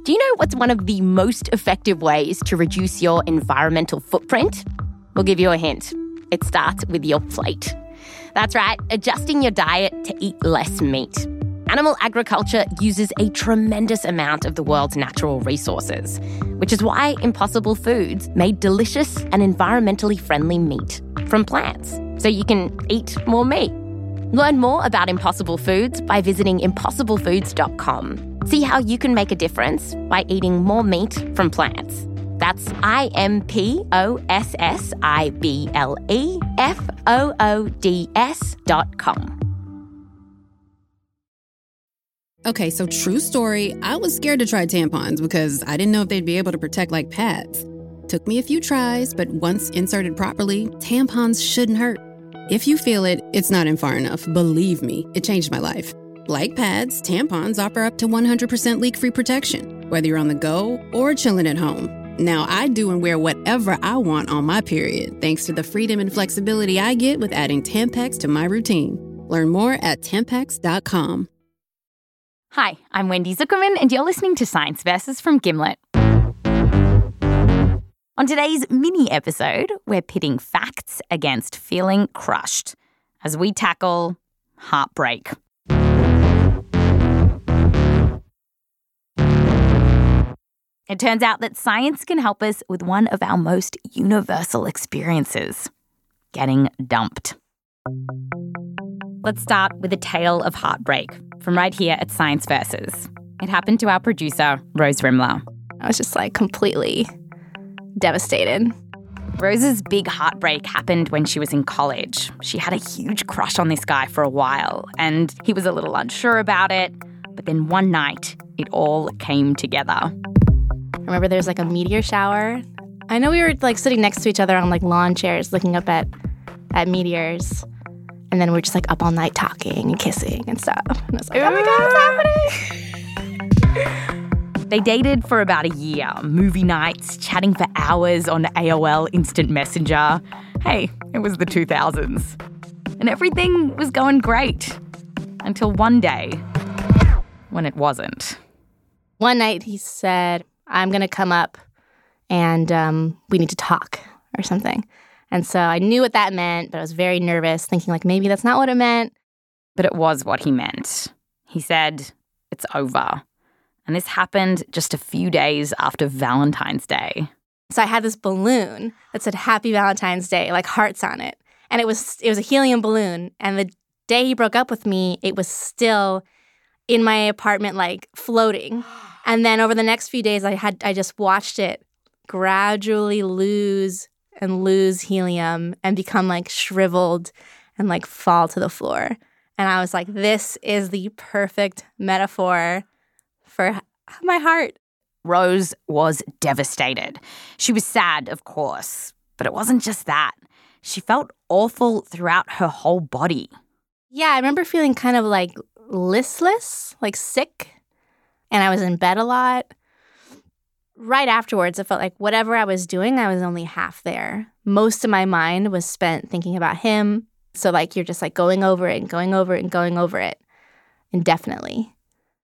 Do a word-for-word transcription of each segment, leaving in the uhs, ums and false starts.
Do you know what's one of the most effective ways to reduce your environmental footprint? We'll give you a hint. It starts with your plate. That's right, adjusting your diet to eat less meat. Animal agriculture uses a tremendous amount of the world's natural resources, which is why Impossible Foods made delicious and environmentally friendly meat from plants, so you can eat more meat. Learn more about Impossible Foods by visiting impossible foods dot com. See how you can make a difference by eating more meat from plants. That's I M P O S S I B L E F O O D S dot com. Okay, so true story, I was scared to try tampons because I didn't know if they'd be able to protect like pads. Took me a few tries, but once inserted properly, tampons shouldn't hurt. If you feel it, it's not in far enough. Believe me, it changed my life. Like pads, tampons offer up to one hundred percent leak-free protection, whether you're on the go or chilling at home. Now, I do and wear whatever I want on my period, thanks to the freedom and flexibility I get with adding Tampax to my routine. Learn more at tampax dot com. Hi, I'm Wendy Zuckerman, and you're listening to Science Versus from Gimlet. On today's mini episode, we're pitting facts against feeling crushed as we tackle heartbreak. It turns out that science can help us with one of our most universal experiences, getting dumped. Let's start with a tale of heartbreak from right here at Science Versus. It happened to our producer, Rose Rimler. I was just like completely devastated. Rose's big heartbreak happened when she was in college. She had a huge crush on this guy for a while, and he was a little unsure about it. But then one night, it all came together. I remember there was like a meteor shower. I know we were like sitting next to each other on like lawn chairs looking up at, at meteors. And then we're just like up all night talking and kissing and stuff. And I was like, oh my God, what's happening? They dated for about a year, movie nights, chatting for hours on A O L Instant Messenger. Hey, it was the two thousands. And everything was going great. Until one day, when it wasn't. One night he said, I'm going to come up and um, we need to talk or something. And so I knew what that meant, but I was very nervous, thinking like maybe that's not what it meant. But it was what he meant. He said, it's over. And this happened just a few days after Valentine's Day. So I had this balloon that said Happy Valentine's Day, like hearts on it. And it was it was a helium balloon. And the day he broke up with me, it was still in my apartment, like floating. And then over the next few days, I had I just watched it gradually lose and lose helium and become like shriveled and like fall to the floor. And I was like, this is the perfect metaphor for my heart. Rose was devastated. She was sad, of course, but it wasn't just that. She felt awful throughout her whole body. Yeah, I remember feeling kind of like listless, like sick, and I was in bed a lot. Right afterwards, it felt like whatever I was doing, I was only half there. Most of my mind was spent thinking about him. So like you're just like going over it and going over it and going over it indefinitely.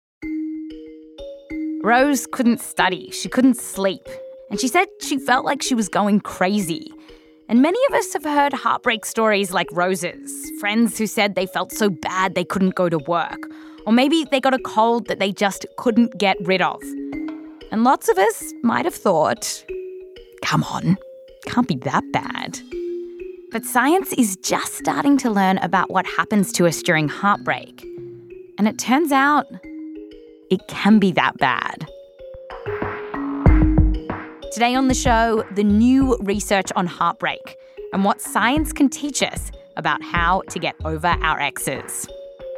Rose couldn't study. She couldn't sleep. And she said she felt like she was going crazy. And many of us have heard heartbreak stories like Rose's. Friends who said they felt so bad they couldn't go to work. Or maybe they got a cold that they just couldn't get rid of. And lots of us might have thought, come on, can't be that bad. But science is just starting to learn about what happens to us during heartbreak. And it turns out it can be that bad. Today on the show, the new research on heartbreak and what science can teach us about how to get over our exes.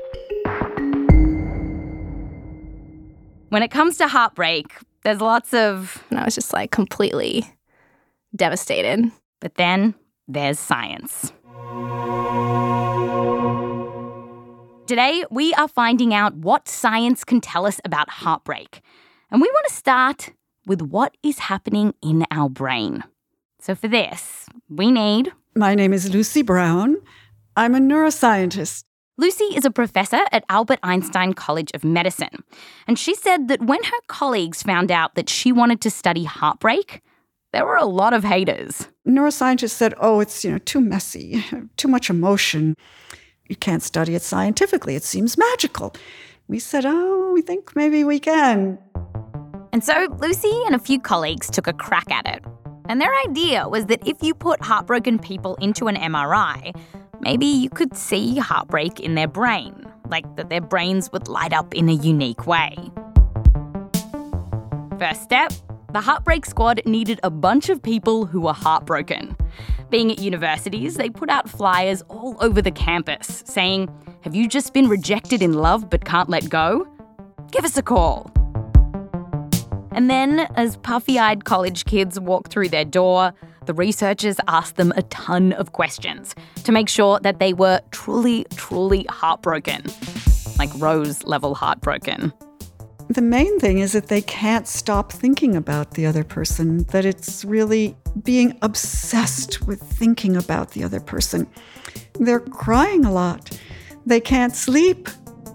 When it comes to heartbreak, there's lots of... And I was just like completely devastated. But then there's science. Today, we are finding out what science can tell us about heartbreak. And we want to start with what is happening in our brain. So for this, we need... My name is Lucy Brown. I'm a neuroscientist. Lucy is a professor at Albert Einstein College of Medicine, and she said that when her colleagues found out that she wanted to study heartbreak, there were a lot of haters. Neuroscientists said, oh, it's, you know, too messy, too much emotion. You can't study it scientifically. It seems magical. We said, oh, we think maybe we can. And so Lucy and a few colleagues took a crack at it. And their idea was that if you put heartbroken people into an M R I, maybe you could see heartbreak in their brain, like that their brains would light up in a unique way. First step, the Heartbreak Squad needed a bunch of people who were heartbroken. Being at universities, they put out flyers all over the campus saying, have you just been rejected in love but can't let go? Give us a call. And then, as puffy-eyed college kids walk through their door, the researchers asked them a ton of questions to make sure that they were truly, truly heartbroken. Like Rose-level heartbroken. The main thing is that they can't stop thinking about the other person, that it's really being obsessed with thinking about the other person. They're crying a lot. They can't sleep.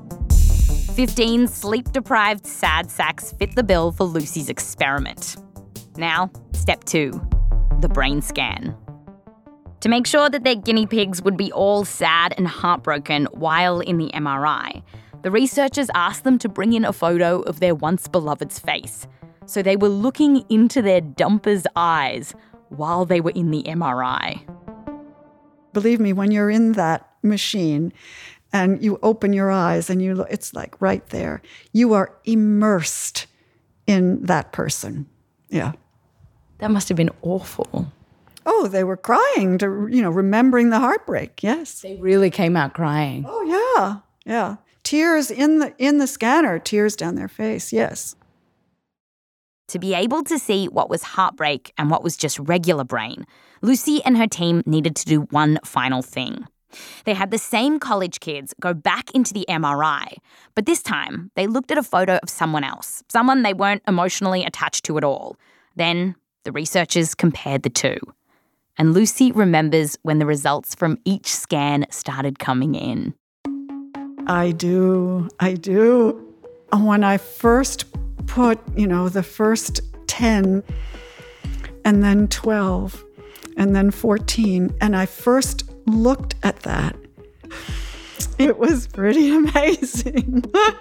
fifteen sleep-deprived sad sacks fit the bill for Lucy's experiment. Now, step two, the brain scan. To make sure that their guinea pigs would be all sad and heartbroken while in the M R I, the researchers asked them to bring in a photo of their once-beloved's face. So they were looking into their dumper's eyes while they were in the M R I. Believe me, when you're in that machine and you open your eyes and you look, it's like right there. You are immersed in that person. Yeah. That must have been awful. Oh, they were crying, to, you know, remembering the heartbreak, yes. They really came out crying. Oh, yeah, yeah. Tears in the in the scanner, tears down their face, yes. To be able to see what was heartbreak and what was just regular brain, Lucy and her team needed to do one final thing. They had the same college kids go back into the M R I, but this time they looked at a photo of someone else, someone they weren't emotionally attached to at all. Then the researchers compared the two. And Lucy remembers when the results from each scan started coming in. I do, I do. When I first put, you know, the first ten and then twelve and then fourteen, and I first looked at that, it was pretty amazing.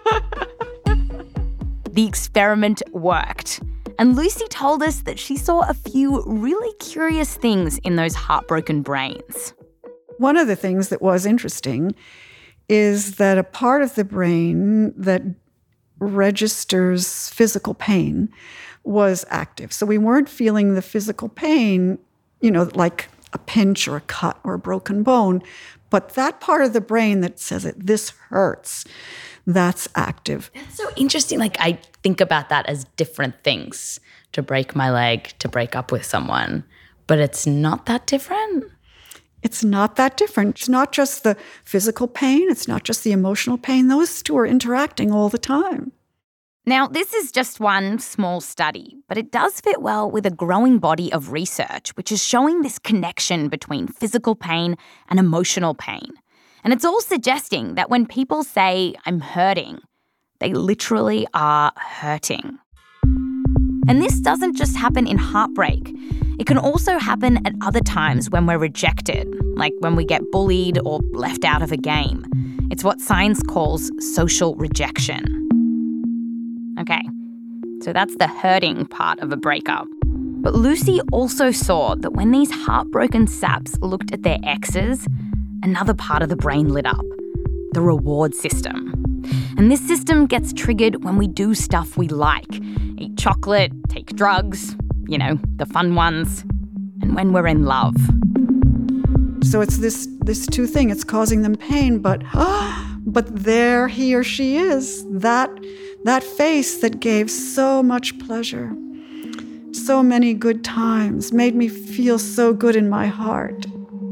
The experiment worked. And Lucy told us that she saw a few really curious things in those heartbroken brains. One of the things that was interesting is that a part of the brain that registers physical pain was active. So we weren't feeling the physical pain, you know, like a pinch or a cut or a broken bone, but that part of the brain that says that this hurts, that's active. That's so interesting. Like, I think about that as different things, to break my leg, to break up with someone, but it's not that different. It's not that different. It's not just the physical pain. It's not just the emotional pain. Those two are interacting all the time. Now, this is just one small study, but it does fit well with a growing body of research, which is showing this connection between physical pain and emotional pain. And it's all suggesting that when people say, I'm hurting, they literally are hurting. And this doesn't just happen in heartbreak. It can also happen at other times when we're rejected, like when we get bullied or left out of a game. It's what science calls social rejection. Okay, so that's the hurting part of a breakup. But Lucy also saw that when these heartbroken saps looked at their exes, another part of the brain lit up, the reward system. And this system gets triggered when we do stuff we like. Eat chocolate, take drugs, you know, the fun ones, and when we're in love. So it's this this two thing, it's causing them pain, but but there he or she is, that that face that gave so much pleasure, so many good times, made me feel so good in my heart.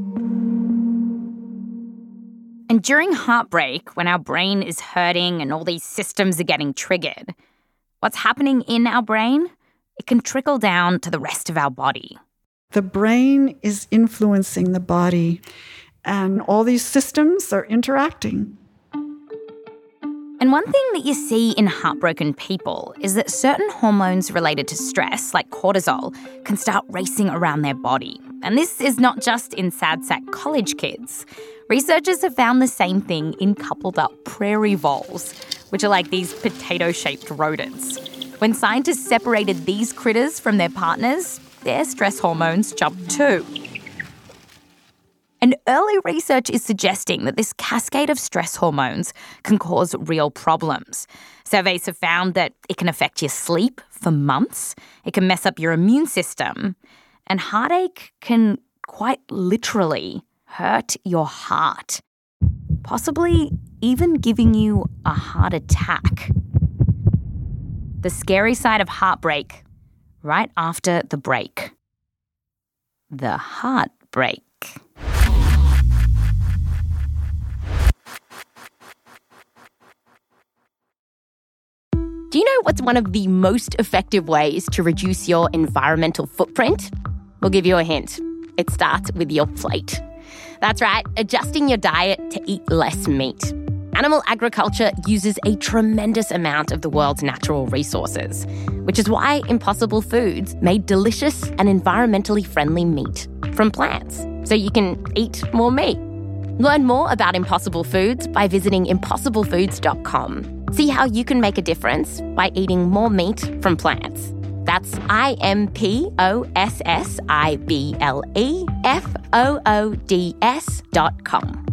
And during heartbreak, when our brain is hurting and all these systems are getting triggered, what's happening in our brain? It can trickle down to the rest of our body. The brain is influencing the body, and all these systems are interacting. And one thing that you see in heartbroken people is that certain hormones related to stress, like cortisol, can start racing around their body. And this is not just in sad sack college kids. Researchers have found the same thing in coupled up prairie voles, which are like these potato-shaped rodents. When scientists separated these critters from their partners, their stress hormones jumped too. And early research is suggesting that this cascade of stress hormones can cause real problems. Surveys have found that it can affect your sleep for months, it can mess up your immune system, and heartache can quite literally hurt your heart, possibly even giving you a heart attack. The scary side of heartbreak, right after the break. The heartbreak. Do you know what's one of the most effective ways to reduce your environmental footprint? We'll give you a hint. It starts with your plate. That's right, adjusting your diet to eat less meat. Animal agriculture uses a tremendous amount of the world's natural resources, which is why Impossible Foods made delicious and environmentally friendly meat from plants, so you can eat more meat. Learn more about Impossible Foods by visiting impossible foods dot com. See how you can make a difference by eating more meat from plants. That's I M P O S S I B L E F O O D S dot com.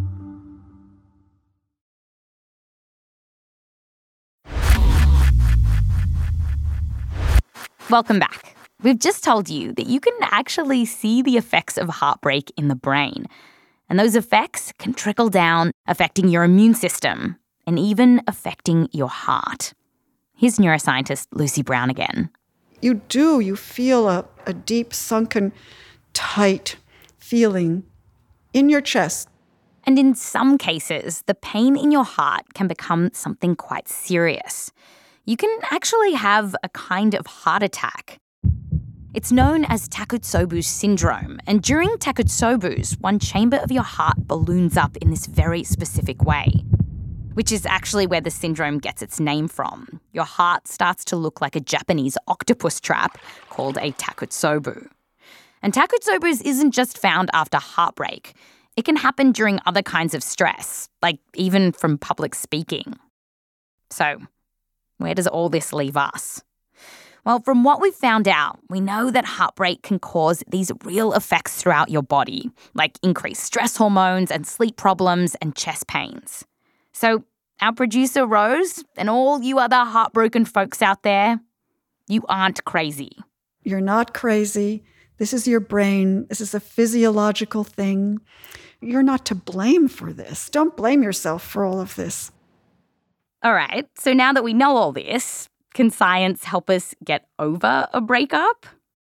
Welcome back. We've just told you that you can actually see the effects of heartbreak in the brain. And those effects can trickle down, affecting your immune system and even affecting your heart. Here's neuroscientist Lucy Brown again. You do. You feel a, a deep, sunken, tight feeling in your chest. And in some cases, the pain in your heart can become something quite serious. You can actually have a kind of heart attack. It's known as Takotsubo syndrome, and during Takotsubo's, one chamber of your heart balloons up in this very specific way, which is actually where the syndrome gets its name from. Your heart starts to look like a Japanese octopus trap called a Takotsubo. And Takotsubo's isn't just found after heartbreak. It can happen during other kinds of stress, like even from public speaking. So, where does all this leave us? Well, from what we've found out, we know that heartbreak can cause these real effects throughout your body, like increased stress hormones and sleep problems and chest pains. So our producer Rose and all you other heartbroken folks out there, you aren't crazy. You're not crazy. This is your brain. This is a physiological thing. You're not to blame for this. Don't blame yourself for all of this. All right, so now that we know all this, can science help us get over a breakup?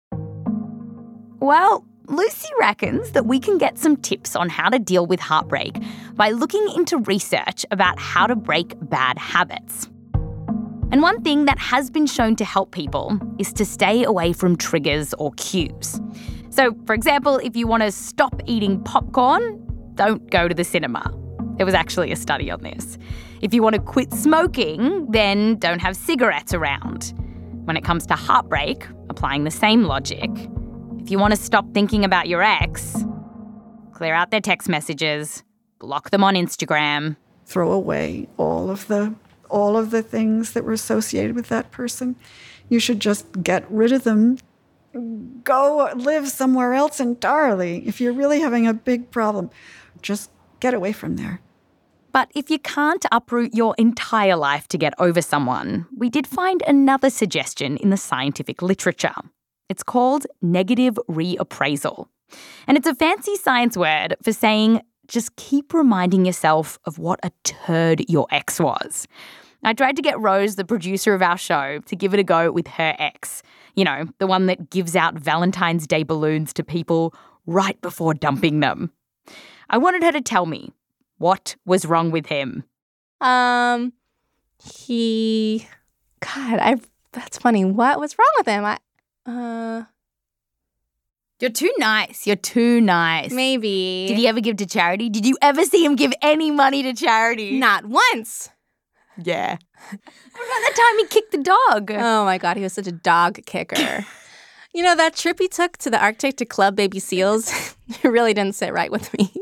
Well, Lucy reckons that we can get some tips on how to deal with heartbreak by looking into research about how to break bad habits. And one thing that has been shown to help people is to stay away from triggers or cues. So, for example, if you want to stop eating popcorn, don't go to the cinema. There was actually a study on this. If you want to quit smoking, then don't have cigarettes around. When it comes to heartbreak, applying the same logic. If you want to stop thinking about your ex, clear out their text messages, block them on Instagram. Throw away all of the all of the things that were associated with that person. You should just get rid of them. Go live somewhere else entirely. If you're really having a big problem, just get away from there. But if you can't uproot your entire life to get over someone, we did find another suggestion in the scientific literature. It's called negative reappraisal. And it's a fancy science word for saying just keep reminding yourself of what a turd your ex was. I tried to get Rose, the producer of our show, to give it a go with her ex. You know, the one that gives out Valentine's Day balloons to people right before dumping them. I wanted her to tell me, what was wrong with him? Um, he, God, I. That's funny. What was wrong with him? I, uh, You're too nice. You're too nice. maybe. Did he ever give to charity? Did you ever see him give any money to charity? Not once. Yeah. What about the time he kicked the dog? Oh my God, he was such a dog kicker. You know, that trip he took to the Arctic to club baby seals, it really didn't sit right with me.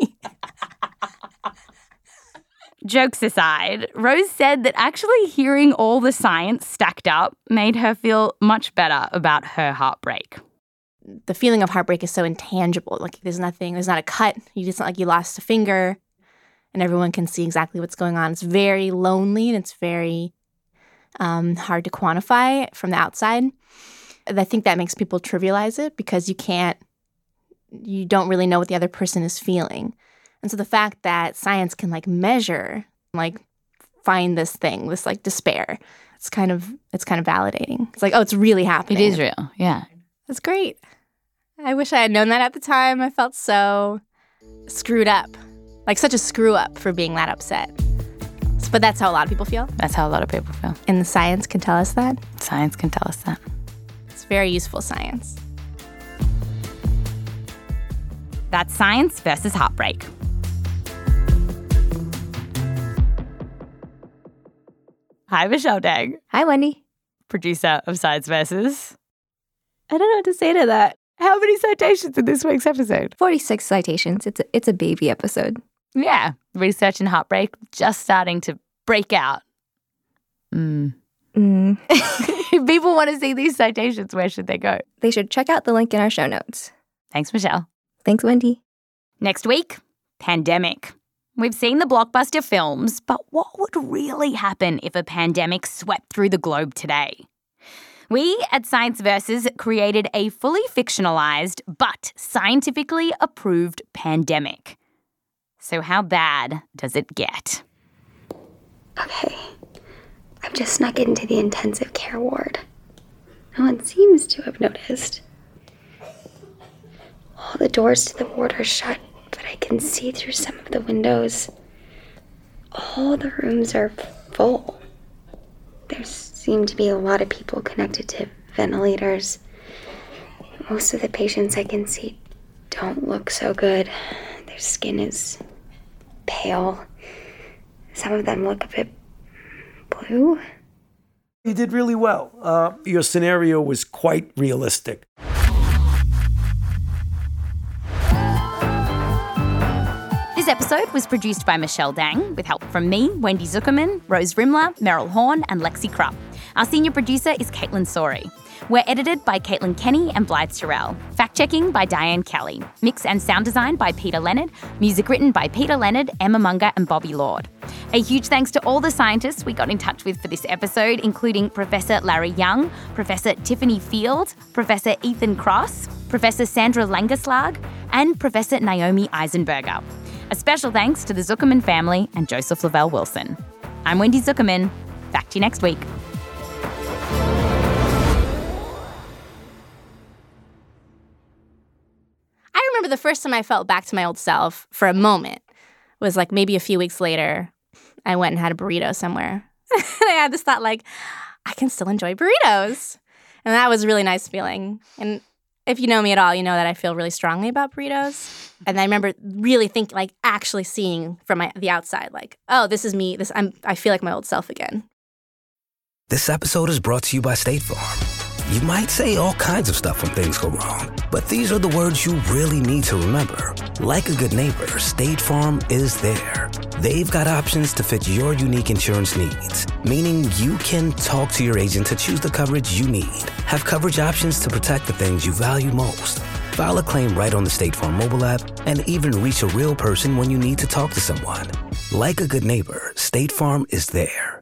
Jokes aside, Rose said that actually hearing all the science stacked up made her feel much better about her heartbreak. The feeling of heartbreak is so intangible. Like there's nothing, there's not a cut. You just not like you lost a finger and everyone can see exactly what's going on. It's very lonely and it's very um, hard to quantify from the outside. And I think that makes people trivialize it because you can't, you don't really know what the other person is feeling. And so the fact that science can like measure, like find this thing, this like despair, it's kind of, it's kind of validating. It's like, oh, it's really happening. It is real, yeah. That's great. I wish I had known that at the time. I felt so screwed up, like such a screw up for being that upset. But that's how a lot of people feel. That's how a lot of people feel. And the science can tell us that. Science can tell us that. It's very useful science. That's Science versus Heartbreak. Hi, Michelle Dang. Hi, Wendy. Producer of Science Versus. I don't know what to say to that. How many citations in this week's episode? forty-six citations. It's a, it's a baby episode. Yeah. Research and heartbreak just starting to break out. Mm. Mm. If people want to see these citations, where should they go? They should check out the link in our show notes. Thanks, Michelle. Thanks, Wendy. Next week, pandemic. We've seen the blockbuster films, but what would really happen if a pandemic swept through the globe today? We at Science Versus created a fully fictionalized but scientifically approved pandemic. So how bad does it get? Okay, I've just snuck into the intensive care ward. No one seems to have noticed. All the doors to the ward are shut, but I can see through some of the windows. All the rooms are full. There seem to be a lot of people connected to ventilators. Most of the patients I can see don't look so good. Their skin is pale. Some of them look a bit blue. You did really well. Uh, your scenario was quite realistic. This episode was produced by Michelle Dang with help from me, Wendy Zuckerman, Rose Rimler, Meryl Horn and Lexi Krupp. Our senior producer is Caitlin Sori. We're edited by Caitlin Kenny and Blythe Terrell. Fact-checking by Diane Kelly. Mix and sound design by Peter Leonard. Music written by Peter Leonard, Emma Munger and Bobby Lord. A huge thanks to all the scientists we got in touch with for this episode, including Professor Larry Young, Professor Tiffany Field, Professor Ethan Cross, Professor Sandra Langerslag, and Professor Naomi Eisenberger. A special thanks to the Zuckerman family and Joseph Lavelle Wilson. I'm Wendy Zuckerman. Back to you next week. I remember the first time I felt back to my old self for a moment was like maybe a few weeks later. I went and had a burrito somewhere. And I had this thought like, I can still enjoy burritos. And that was a really nice feeling. And if you know me at all, you know that I feel really strongly about burritos. And I remember really thinking, like, actually seeing from my, the outside, like, oh, this is me. This I'm. I feel like my old self again. This episode is brought to you by State Farm. You might say all kinds of stuff when things go wrong, but these are the words you really need to remember. Like a good neighbor, State Farm is there. They've got options to fit your unique insurance needs, meaning you can talk to your agent to choose the coverage you need. Have coverage options to protect the things you value most. File a claim right on the State Farm mobile app and even reach a real person when you need to talk to someone. Like a good neighbor, State Farm is there.